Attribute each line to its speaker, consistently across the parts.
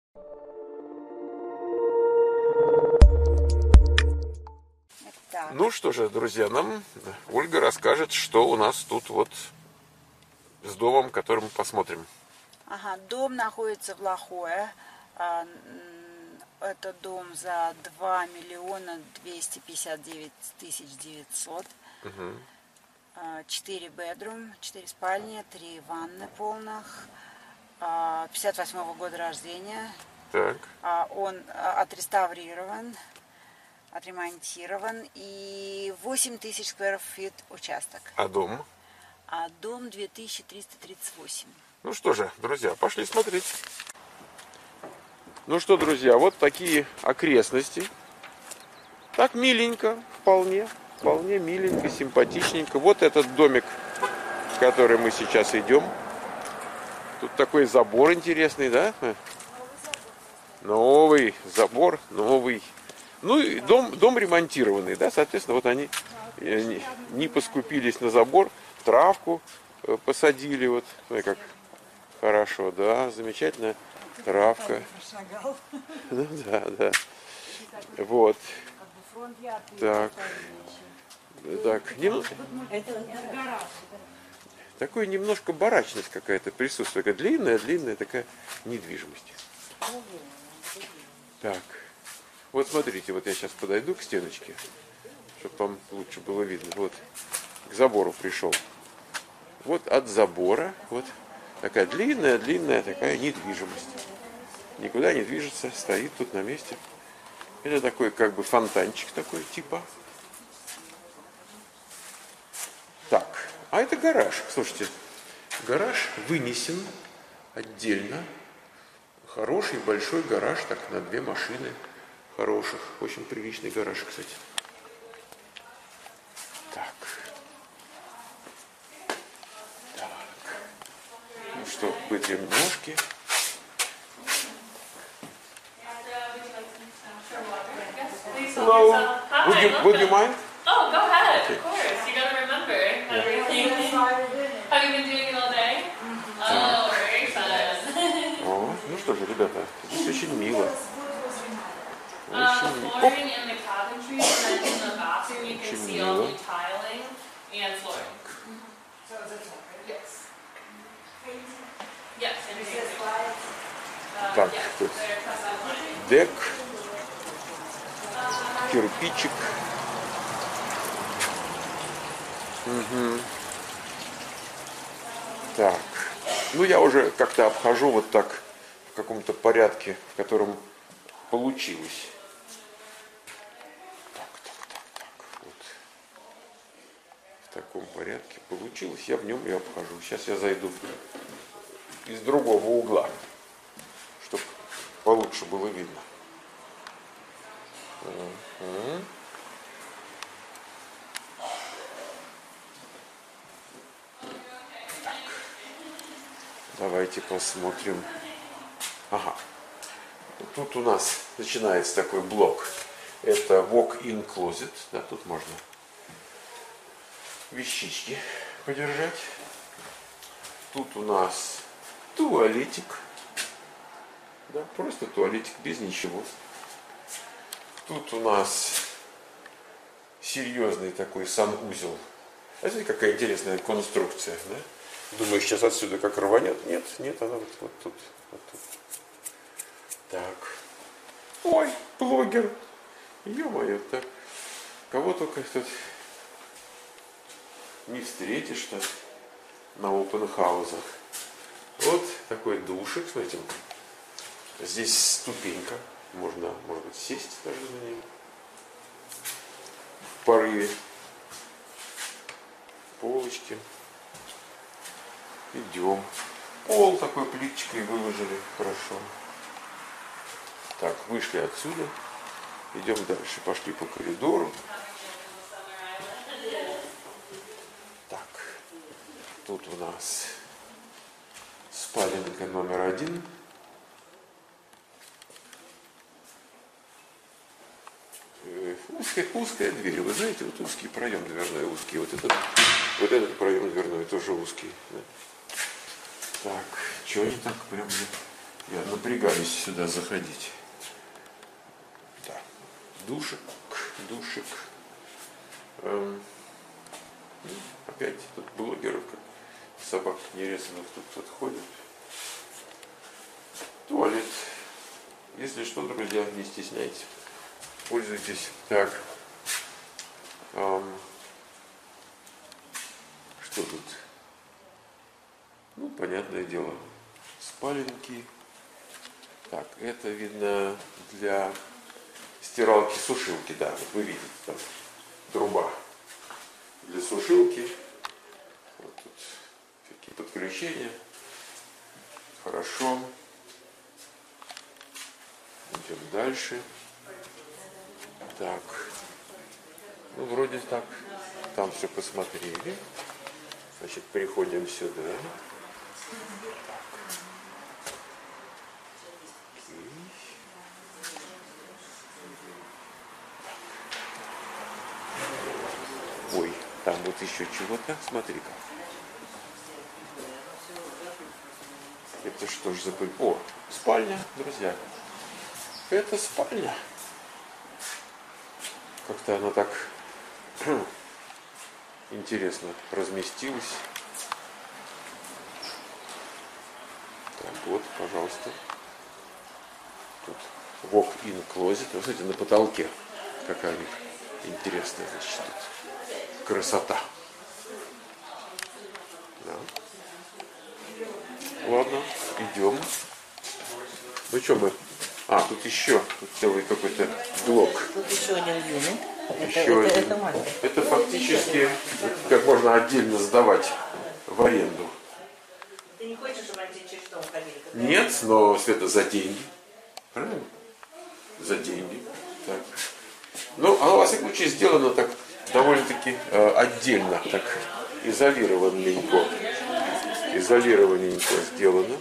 Speaker 1: Так.
Speaker 2: Ну что же, друзья, нам Ольга расскажет, что у нас тут вот с домом, который мы посмотрим.
Speaker 1: Ага, дом находится в Лохое. Это дом за 2 миллиона 259 тысяч 900. 4 бедрум, 4 спальни, 3 ванны полных. 58-го года рождения.
Speaker 2: Так.
Speaker 1: Он отреставрирован, отремонтирован. И 8 тысяч скверов фит участок.
Speaker 2: А дом?
Speaker 1: А дом 2338.
Speaker 2: Ну что же, друзья, пошли смотреть. Ну что, друзья, вот такие окрестности. Так миленько, вполне миленько, симпатичненько. Вот этот домик, в который мы сейчас идем. Тут такой забор интересный, да? Новый забор, новый. Ну и дом ремонтированный, да, соответственно, вот они не поскупились на забор, травку посадили, вот, смотри, как хорошо, да, замечательная травка. Ну да. Вот. Так. Такой немножко барачность какая-то присутствует. Такая длинная такая недвижимость. Так. Вот смотрите, вот я сейчас подойду к стеночке, чтобы вам лучше было видно. Вот к забору пришел. Вот от забора вот такая длинная такая недвижимость. Никуда не движется, стоит тут на месте. Это такой как бы фонтанчик такой типа. Так, а это гараж. Слушайте, гараж вынесен отдельно. Хороший большой гараж, так на 2 машины хороших. Очень приличный гараж, кстати. Так. Ну что, вытрем ножки. Hello. Would you mind?
Speaker 3: Oh, go ahead. Okay. Of course. You gotta remember everything. Have you been doing it all day? Oh, very fun.
Speaker 2: О, ну что же, ребята, здесь очень мило.
Speaker 3: Flooring in the cabinetry and then in the bathroom you can see all the tiling and flooring. So is it flooring? Yes. Yes.
Speaker 2: Так, тут дек, кирпичик. Угу. Так, ну я уже как-то обхожу вот так в каком-то порядке, в котором получилось. Так, вот. В таком порядке получилось, я в нем и обхожу. Сейчас я зайду из другого угла, чтобы получше было видно. Так. Давайте посмотрим. Ага. Тут у нас начинается такой блок. Это walk-in closet. Да, тут можно вещички подержать. Тут у нас туалетик. Да, просто туалетик, без ничего. Тут у нас серьезный такой санузел. А смотрите, какая интересная конструкция, да? Думаю, сейчас отсюда как рванет. Нет, она вот тут. Так. Ой, блогер. Ё-моё, так. Кого только тут не встретишь-то на опенхаузах. Вот такой душик, смотрите. Здесь ступенька. Можно, может быть, сесть даже на нее. В порыве. Полочки. Идем. Пол такой плиточкой выложили. Хорошо. Так, вышли отсюда. Идем дальше. Пошли по коридору. Так. Тут у нас спаленка номер 1. Узкая дверь. Вы знаете, вот узкий проем дверной, узкий. Вот этот проем дверной тоже узкий. Да? Так, что они так прям Я напрягаюсь сюда заходить. Да. Душик. Опять тут блогеров, как собак нерезанных тут ходят. Туалет. Если что, друзья, не стесняйтесь. Пользуйтесь. Так. Что тут? Ну, понятное дело. Спаленки. Так, это видно для стиралки-сушилки, да, вот вы видите, там труба для сушилки. Вот тут всякие подключения. Хорошо. Идем дальше. Так. Ну, вроде так. Там все посмотрели. Значит, переходим сюда. Ой, там вот еще чего-то. Смотри-ка. Это что ж за... О, спальня, друзья. Это спальня. Как-то она так интересно разместилась. Так, вот, пожалуйста. Тут walk-in closet. Вы смотрите, на потолке какая интересная, значит, тут красота. Да. Ладно, идем. Ну что мы? А, тут еще тут целый какой-то блок.
Speaker 4: Тут еще один юнит.
Speaker 2: Это
Speaker 4: мастер.
Speaker 2: Это фактически как можно отдельно сдавать в аренду.
Speaker 4: Ты не хочешь, чтобы они через дом ходили?
Speaker 2: Нет, но Света за деньги. Правильно? За деньги. Так. Ну, оно, во всяком случае, сделано так довольно-таки отдельно, так изолированненько. Изолированненько сделано.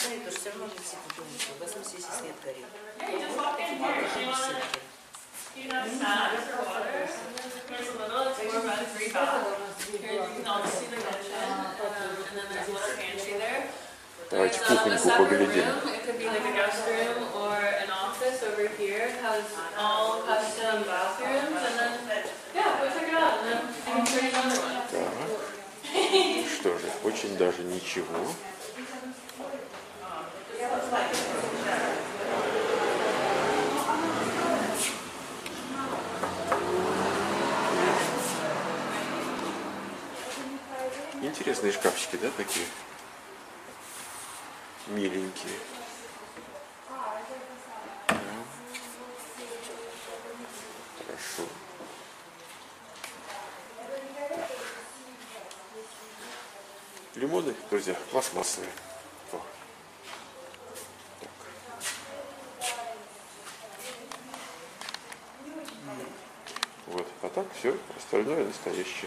Speaker 2: Давайте кухоньку поглядим. Так. Что же, очень даже ничего. Интересные шкафчики, да, такие? Миленькие. Да. Хорошо. Так. Лимоны, друзья, пластмассовые. О. Так. Вот, а так все, остальное настоящее.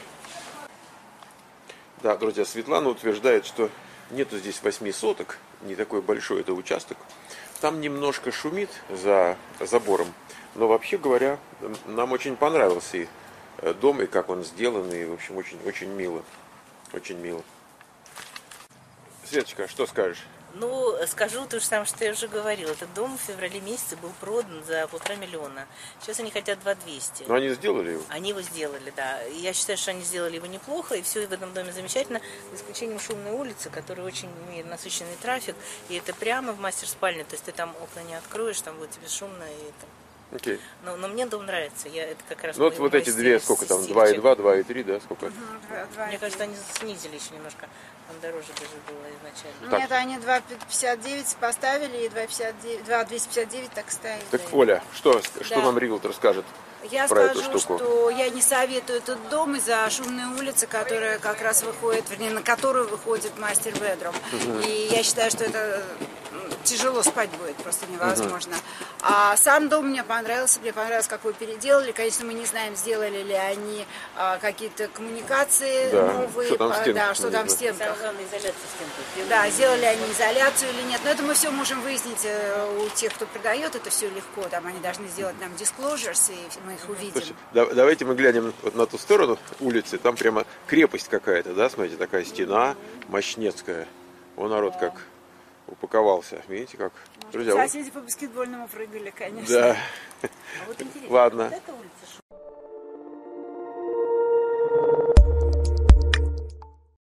Speaker 2: Да, друзья, Светлана утверждает, что нету здесь 8 соток, не такой большой это участок. Там немножко шумит за забором, но вообще говоря, нам очень понравился и дом, и как он сделан, и в общем очень мило. Очень мило. Светочка, что скажешь?
Speaker 4: Ну, скажу то же самое, что я уже говорила. Этот дом в феврале месяце был продан за 1,5 миллиона. Сейчас они хотят 2,200.
Speaker 2: Но они сделали его?
Speaker 4: Они его сделали, да. И я считаю, что они сделали его неплохо, и все в этом доме замечательно, за исключением шумной улицы, которая очень имеет насыщенный трафик. И это прямо в мастер-спальне, то есть ты там окна не откроешь, там будет тебе шумно. И это...
Speaker 2: Окей.
Speaker 4: Но мне дом нравится. Это как раз
Speaker 2: ну вот эти две, сколько там, 2,2, 2,3, да, сколько?
Speaker 4: Мне кажется, они снизили еще немножко. Там дороже даже было изначально.
Speaker 1: Нет, они 2,59 поставили и 2,259 так стоит.
Speaker 2: Так, Оля, что нам риэлтор скажет?
Speaker 1: Я
Speaker 2: про
Speaker 1: скажу,
Speaker 2: эту штуку.
Speaker 1: что я не советую этот дом из-за шумной улицы, которая как раз выходит, вернее, на которую выходит мастер-бедрум. И я считаю, что это тяжело спать будет, просто невозможно. А сам дом мне понравился, как вы переделали. Конечно, мы не знаем, сделали ли они какие-то коммуникации новые, что там в стенках. Да, сделали они изоляцию или нет. Но это мы все можем выяснить у тех, кто продает, это все легко. Там они должны сделать нам disclosures, и мы их увидим.
Speaker 2: Слушайте, давайте мы глянем вот на ту сторону улицы. Там прямо крепость какая-то, да, смотрите, такая стена мощнецкая. О, народ, как упаковался. Видите, как? Друзья, вот-
Speaker 1: Соседи по баскетбольному прыгали, конечно.
Speaker 2: да.
Speaker 4: А вот интересно,
Speaker 2: Ладно.
Speaker 4: вот эта улица